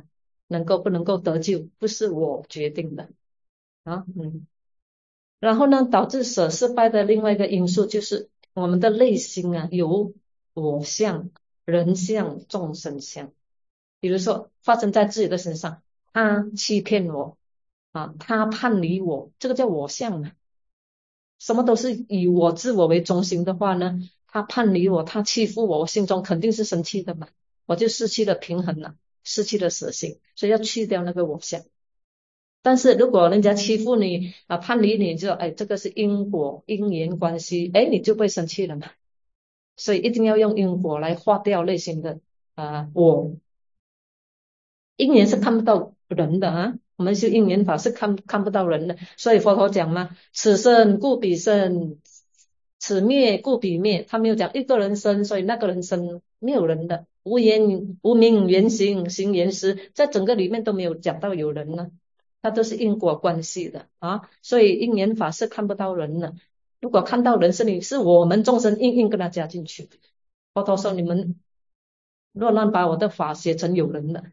[SPEAKER 1] 能够不能够得救，不是我决定的啊。嗯，然后呢，导致舍失败的另外一个因素就是我们的内心啊有我相、人相、众生相。比如说发生在自己的身上，他欺骗我啊，他叛离我，这个叫我相啊。什么都是以我自我为中心的话呢，他叛离我，他欺负我，我心中肯定是生气的嘛，我就失去了平衡了，失去了舍心，所以要去掉那个我相。但是如果人家欺负你啊，叛离你就哎，这个是因果因缘关系，哎，你就不会生气了嘛。所以一定要用因果来化掉内心的啊、呃我。因缘是看不到人的啊，我们修因缘法是看看不到人的，所以佛陀讲嘛，此生故彼生，此灭故彼灭，他没有讲一个人生，所以那个人生没有人的，无言无名原形，行言实，在整个里面都没有讲到有人呢，它都是因果关系的啊，所以因缘法是看不到人的，如果看到人是你是我们众生硬硬跟他加进去，佛陀说你们乱乱把我的法写成有人的。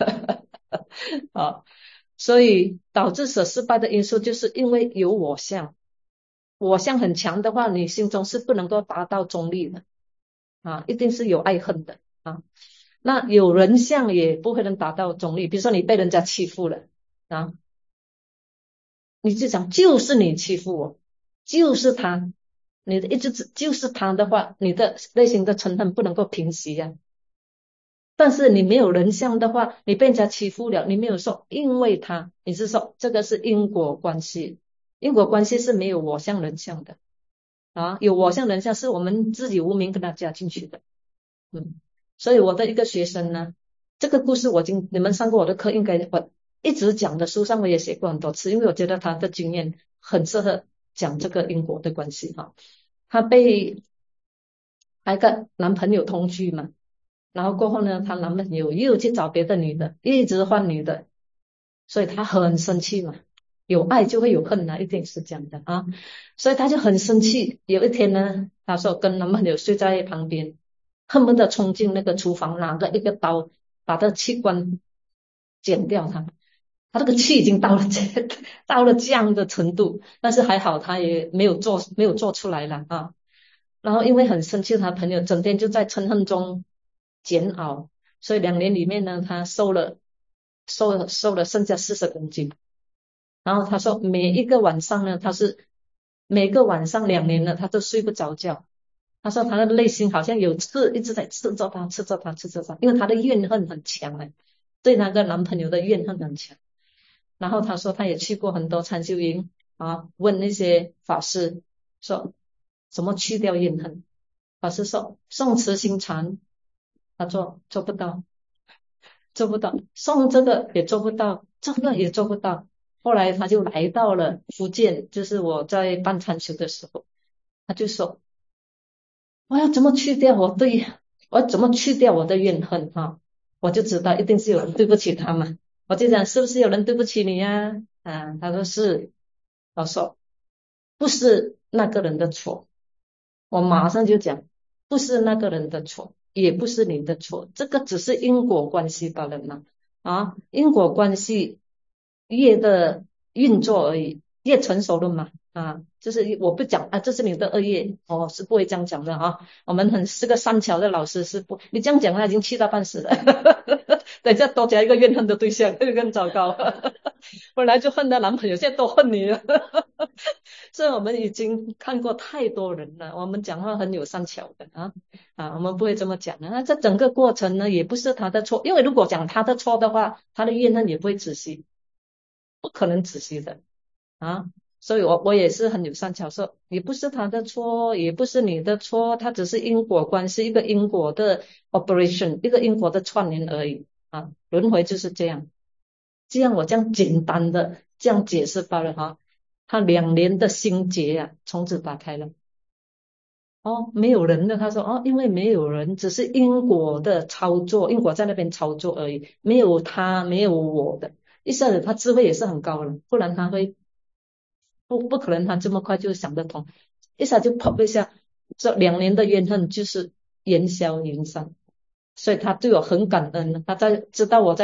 [SPEAKER 1] 啊，所以导致舍失败的因素，就是因为有我相，我相很强的话，你心中是不能够达到中立的啊，一定是有爱恨的啊。那有人相也不会能达到中立，比如说你被人家欺负了啊，你就讲就是你欺负我，就是他，你的一直就是他的话，你的内心的嗔恨不能够平息呀、啊。但是你没有人相的话，你被人家欺负了，你没有说因为他，你是说这个是因果关系，因果关系是没有我相人相的啊，有我相人相是我们自己无名跟他加进去的，嗯，所以我的一个学生呢，这个故事我已经你们上过我的课，应该我一直讲的书上我也写过很多次，因为我觉得他的经验很适合讲这个因果的关系哈，他被那个男朋友同居嘛。然后过后呢，她男朋友又去找别的女的，一直换女的，所以她很生气嘛。有爱就会有恨啊，一定是这样的啊。所以她就很生气。有一天呢，她说跟男朋友睡在旁边，恨不得冲进那个厨房，拿个一个刀把他器官剪掉他。他这个气已经到了这到了这样的程度，但是还好他也没有做没有做出来了啊。然后因为很生气，他朋友整天就在嗔恨中煎熬，所以两年里面呢，他瘦了，瘦了，瘦了，剩下四十公斤。然后他说，每一个晚上呢，他是每个晚上两年了，他都睡不着觉。他说他的内心好像有刺一直在刺着他，刺着他，刺着他，因为他的怨恨很强哎，对那个男朋友的怨恨很强。然后他说他也去过很多禅修营啊，问那些法师说怎么去掉怨恨。法师说诵慈心禅，他做做不到，做不到，诵这个也做不到，这个也做不到。后来他就来到了福建，就是我在办禅修的时候，他就说我要怎么去掉我对，我要怎么去掉我的怨恨哈？我就知道一定是有人对不起他嘛。我就讲是不是有人对不起你呀？啊，他说是。我说不是那个人的错，我马上就讲不是那个人的错，也不是你的错，这个只是因果关系罢了嘛。啊，因果关系业的运作而已，业成熟了嘛。啊，就是我不讲啊，这是你的恶业，哦，是不会这样讲的啊。我们很是个善巧的老师，是不，你这样讲他已经气到半死了，等一下多加一个怨恨的对象，这个更糟糕。本来就恨她男朋友，现在都恨你了。所以我们已经看过太多人了，我们讲话很有善巧的啊啊，我们不会这么讲的。那这整个过程呢，也不是他的错，因为如果讲他的错的话，他的怨恨也不会止息，不可能止息的啊。所以我我也是很有善巧，说也不是他的错，也不是你的错，它只是因果关系，一个因果的 operation，一个因果的串联而已啊。轮回就是这样，这样我这样简单的这样解释罢了哈。他两年的心结啊，从此打开了。哦，没有人的，他说哦，因为没有人，只是因果的操作，因果在那边操作而已，没有他，没有我的。一下子他智慧也是很高了，不然他会不不可能他这么快就想得通，一下就跑一下，这两年的怨恨就是烟消云散，所以他对我很感恩，他在知道我在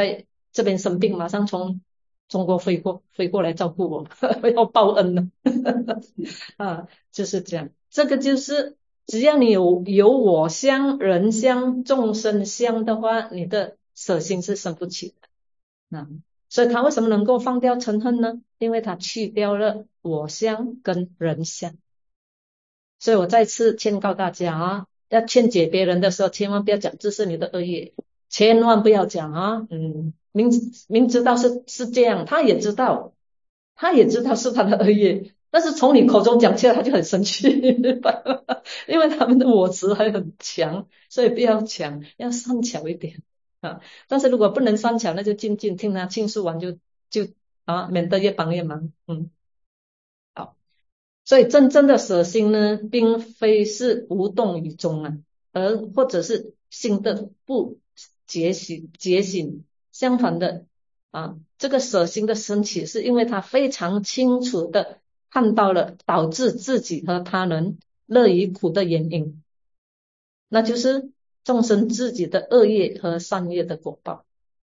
[SPEAKER 1] 这边生病，马上从中国飞过飞过来照顾我，要报恩了啊，就是这样。这个就是只要你有有我相、人相、众生相的话，你的舍心是生不起的啊。所以他为什么能够放掉嗔恨呢？因为他去掉了我相跟人相。所以我再次劝告大家啊，要劝解别人的时候，千万不要讲这是你的恶业，千万不要讲啊。嗯，明明知道是是这样，他也知道，他也知道是他的恶业，但是从你口中讲出来，他就很生气，因为他们的我执还很强，所以不要讲，要善巧一点啊。但是如果不能善巧，那就静静听他倾诉完就就啊，免得越帮越忙。嗯。好。所以真正的舍心呢，并非是无动于衷啊，而或者是心的不觉醒觉醒，相反的啊，这个舍心的升起，是因为他非常清楚的看到了导致自己和他人乐于苦的原因，那就是众生自己的恶业和善业的果报。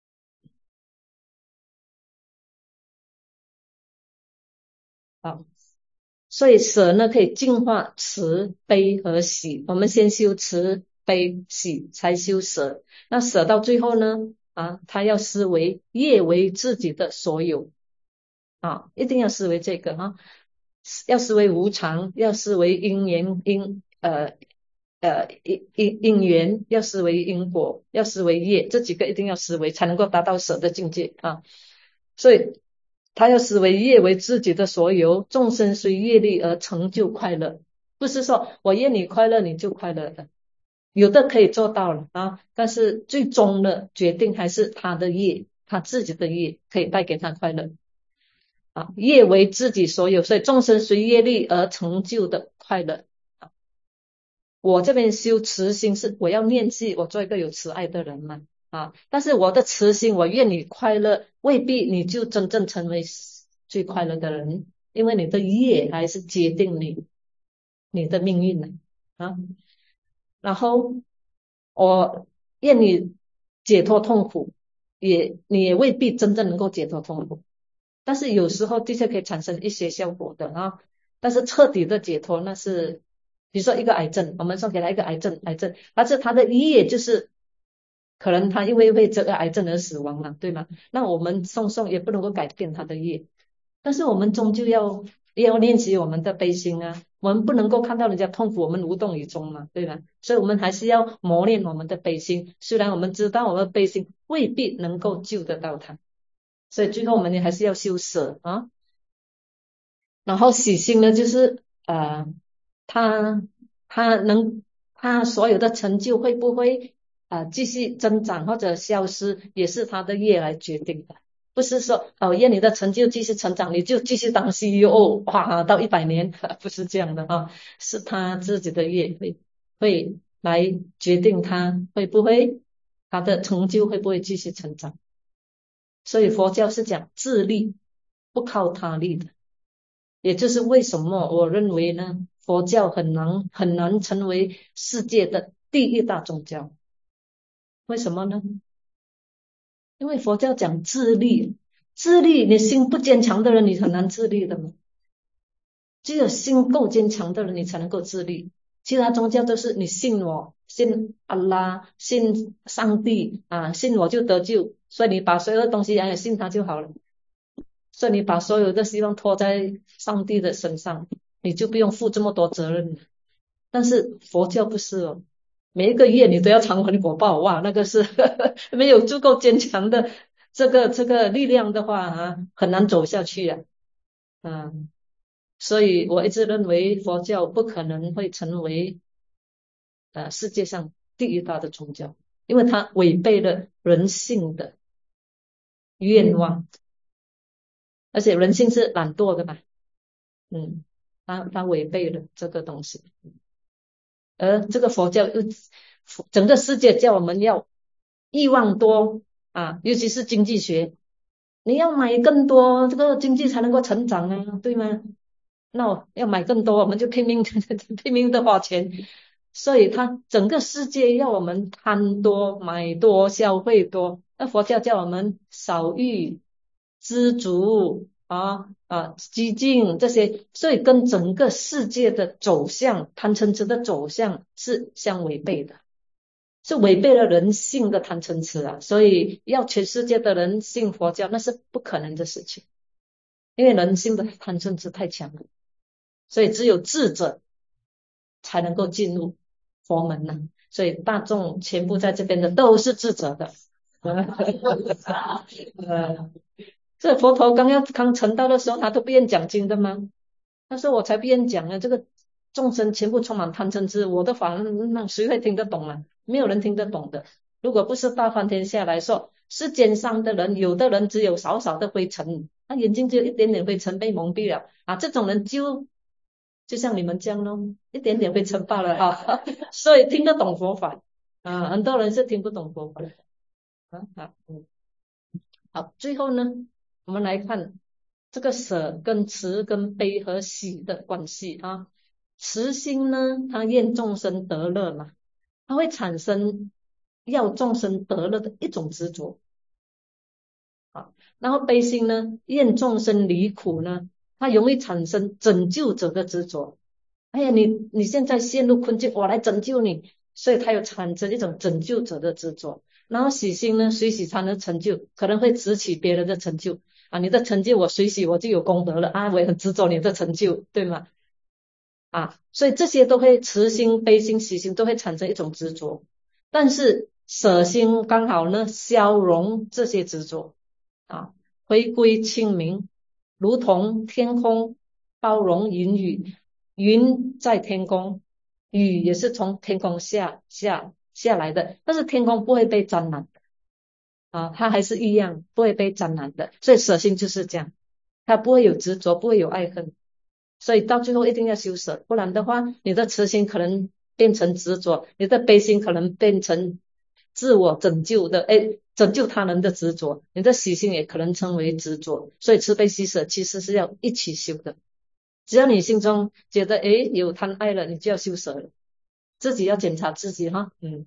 [SPEAKER 1] 好。所以舍呢可以净化慈悲和喜，我们先修慈悲喜才修舍，那舍到最后呢啊，他要思维业为自己的所有啊，一定要思维这个哈、啊，要思维无常，要思维因缘因呃呃因因因缘，要思维因果，要思维业，这几个一定要思维才能够达到舍的境界啊。所以他要思维业为自己的所有，众生随业力而成就快乐，不是说我愿你快乐你就快乐的，有的可以做到了啊，但是最终的决定还是他的业，他自己的业可以带给他快乐啊，业为自己所有，所以众生随业力而成就的快乐啊。我这边修慈心是我要念记，我做一个有慈爱的人嘛啊，但是我的慈心，我愿你快乐，未必你就真正成为最快乐的人，因为你的业还是决定你你的命运的啊。然后我愿你解脱痛苦，也你也未必真正能够解脱痛苦，但是有时候的确可以产生一些效果的啊。但是彻底的解脱，那是比如说一个癌症，我们说给他一个癌症，癌症，但是他的业就是可能他因为为这个癌症而死亡了，对吗？那我们送送也不能够改变他的业，但是我们终究要要练习我们的悲心啊，我们不能够看到人家痛苦，我们无动于衷嘛，对吧？所以我们还是要磨练我们的悲心，虽然我们知道我们的悲心未必能够救得到他，所以最后我们还是要修舍啊。然后喜心呢，就是呃，他他能他所有的成就会不会啊、呃、继续增长或者消失，也是他的业来决定的。不是说哦，愿你的成就继续成长，你就继续当 C E O， 哇，到一百年，不是这样的啊，是他自己的业会会来决定他会不会他的成就会不会继续成长。所以佛教是讲自立，不靠他力的。也就是为什么我认为呢，佛教很难很难成为世界的第一大宗教。为什么呢？因为佛教讲自立，自立你心不坚强的人，你很难自立的嘛。只有心够坚强的人，你才能够自立。其他宗教都是你信我，信阿拉，信上帝啊，信我就得救，所以你把所有的东西哎信他就好了。所以你把所有的希望托在上帝的身上，你就不用负这么多责任了。但是佛教不是哦，每一个月你都要偿还果报，哇，那个是呵呵没有足够坚强的这个这个力量的话啊，很难走下去啊。嗯，所以我一直认为佛教不可能会成为呃世界上第一大的宗教，因为它违背了人性的愿望，而且人性是懒惰的嘛。嗯，它它违背了这个东西，而这个佛教又整个世界叫我们要欲望多啊，尤其是经济学，你要买更多，这个经济才能够成长啊，对吗？那我要买更多，我们就拼命拼命的花钱，所以它整个世界要我们贪多、买多、消费多那佛教叫我们少欲、知足啊啊激进这些，所以跟整个世界的走向，贪嗔痴的走向是相违背的，是违背了人性的贪嗔痴啊。所以要全世界的人信佛教，那是不可能的事情，因为人性的贪嗔痴太强了，所以只有智者才能够进入佛门呢、所以大众全部在这边的都是智者的。呃，这佛陀刚要刚成道的时候，他都不愿讲经的吗？他说我才不愿讲呢，这个众生全部充满贪嗔痴，我的法那谁会听得懂啊？没有人听得懂的。如果不是大梵天下来说，世间上的人，有的人只有少少的灰尘，他眼睛只有一点点灰尘被蒙蔽了啊，这种人就就像你们这样咯，一点点灰尘罢了啊，所以听得懂佛法啊，很多人是听不懂佛法的啊。好，嗯，好，最后呢，我们来看这个舍跟慈跟悲和喜的关系啊。慈心呢，它愿众生得乐嘛，它会产生要众生得乐的一种执着啊。然后悲心呢，愿众生离苦呢，它容易产生拯救者的执着。哎呀，你你现在陷入困境，我来拯救你，所以它有产生一种拯救者的执着。然后喜心呢，随喜才能成就，可能会执起别人的成就啊，你的成就我随喜我就有功德了啊，我也很执着你的成就，对吗？啊，所以这些都会慈心、悲心、喜心都会产生一种执着，但是舍心刚好呢，消融这些执着啊，回归清明，如同天空包容云雨，云在天空，雨也是从天空下下下来的，但是天空不会被沾染啊，它还是一样不会被沾染的，所以舍心就是这样，它不会有执着，不会有爱恨。所以到最后一定要修舍，不然的话，你的慈心可能变成执着，你的悲心可能变成自我拯救的，哎，拯救他人的执着，你的喜心也可能成为执着。所以慈悲喜舍其实是要一起修的。只要你心中觉得哎有贪爱了，你就要修舍了，自己要检查自己哈。嗯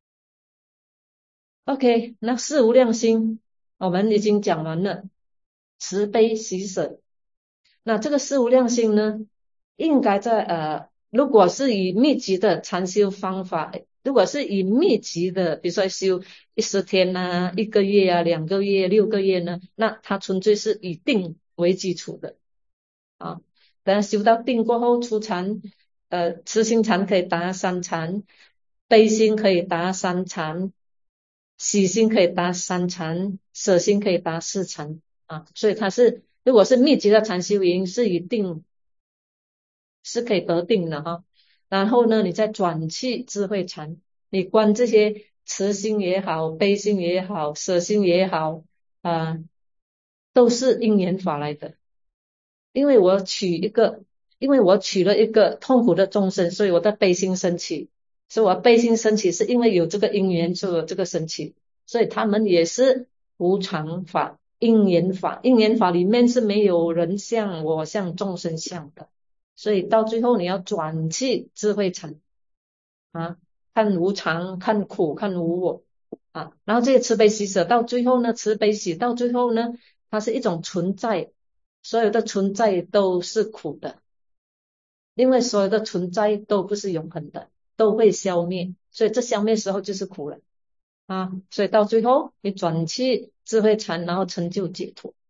[SPEAKER 1] ，OK，那四无量心我们已经讲完了，慈悲喜舍。那这个四无量心呢，应该在呃，如果是以密集的禅修方法，如果是以密集的，比如说修一十天呐、一个月啊、两个月、六个月呢，那它纯粹是以定为基础的啊。等修到定过后出禅，呃，慈心禅可以达三禅，悲心可以达三禅，喜心可以达三禅，舍心可以达四禅啊。所以它是如果是密集的禅修营，是以定是可以得定的哈。然后呢，你再转去智慧禅，你观这些慈心也好，悲心也好，舍心也好啊、呃都是因缘法来的。因为我取一个，因为我取了一个痛苦的众生，所以我的悲心升起。所以我悲心升起，是因为有这个因缘，所以有这个升起。所以他们也是无常法、因缘法。因缘法里面是没有人相、我相、众生相的。所以到最后你要转去智慧禅啊，看无常、看苦、看无我啊。然后这个慈悲喜舍到最后呢，慈悲喜到最后呢，它是一种存在。所有的存在都是苦的，因为所有的存在都不是永恒的，都会消灭，所以这消灭时候就是苦了啊。所以到最后你转去智慧禅，然后成就解脱。